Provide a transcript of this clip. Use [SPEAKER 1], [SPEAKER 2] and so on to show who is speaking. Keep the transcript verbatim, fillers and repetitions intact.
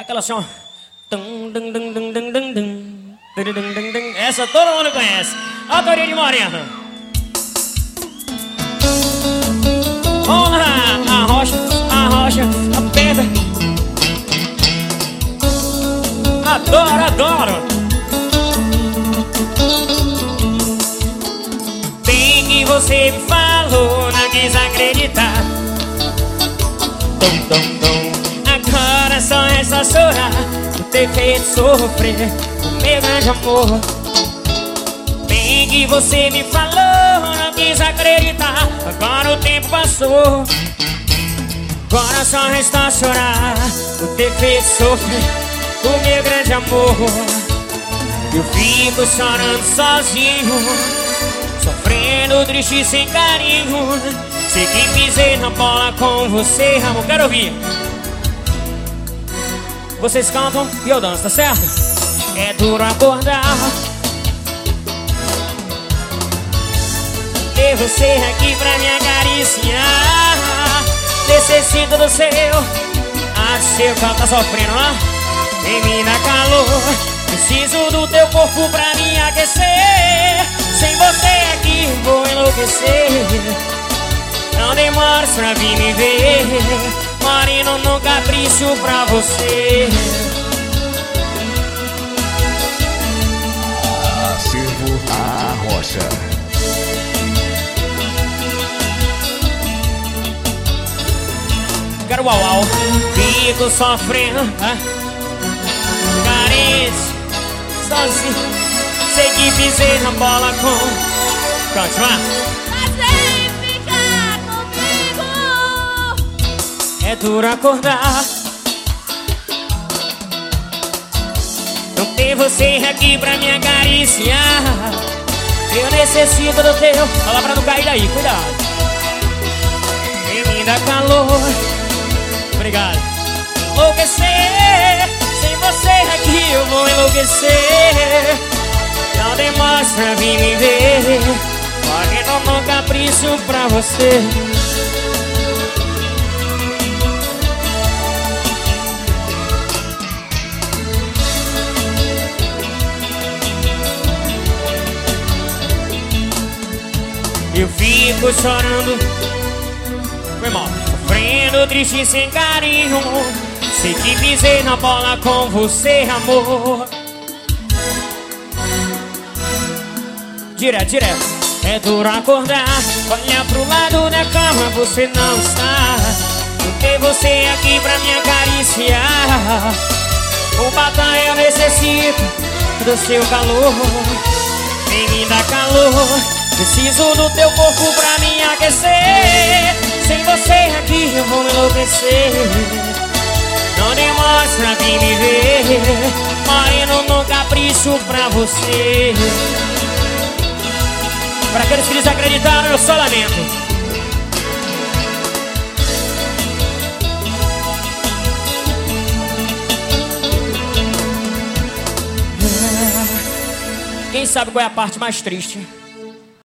[SPEAKER 1] aquela assim, ó. Tum, dum, dum, dum, dum, dum, dum. Dum, dum, dum, dum. Essa todo mundo conhece. Autoria de Morena. Vamos lá, a rocha, a rocha, a pedra. Adoro, adoro. Bem que você me falou, não quis acreditar. Tom, tom, tom. Agora só resta chorar por ter feito sofrer o meu grande amor. Bem que você me falou, não quis acreditar. Agora o tempo passou. Agora só resta chorar por ter feito sofrer o meu grande amor. Eu fico chorando sozinho, sofrendo, triste, sem carinho. Sei que pisei na bola com você, amor. Quero ouvir. Vocês cantam e eu danço, tá certo? É duro acordar, ter você aqui pra me acariciar. Necessito do seu, ah, seu canto tá sofrendo, ó. Vem me dar calor, preciso do teu corpo pra me aquecer. Sem você aqui vou enlouquecer. Não demores pra vir me ver, moreno no capricho pra você.
[SPEAKER 2] Acervo a rocha.
[SPEAKER 1] Quero uau uau. Fico sofrendo, ah, carente, sozinho. Sei que pisei na bola com... Pronto, vá. É duro acordar, não ter você aqui pra me acariciar. Eu necessito do teu... Fala pra não cair daí, cuidado. Vem me dar calor. Obrigado. Enlouquecer, sem você aqui eu vou enlouquecer. Não demonstra pra vir me ver, morrendo no capricho pra você. Eu fico chorando, foi mal, sofrendo, triste, sem carinho. Sei que pisei na bola com você, amor. Direto, direto. É duro acordar, olhar pro lado da cama, você não está. Não ter você aqui pra me acariciar. O batom eu necessito do seu calor. Vem me dar calor, preciso do teu corpo pra me aquecer. Sem você aqui eu vou enlouquecer. Não demores pra vir me ver, moreno no capricho pra você. Pra aqueles que desacreditaram, eu só lamento. Quem sabe qual é a parte mais triste?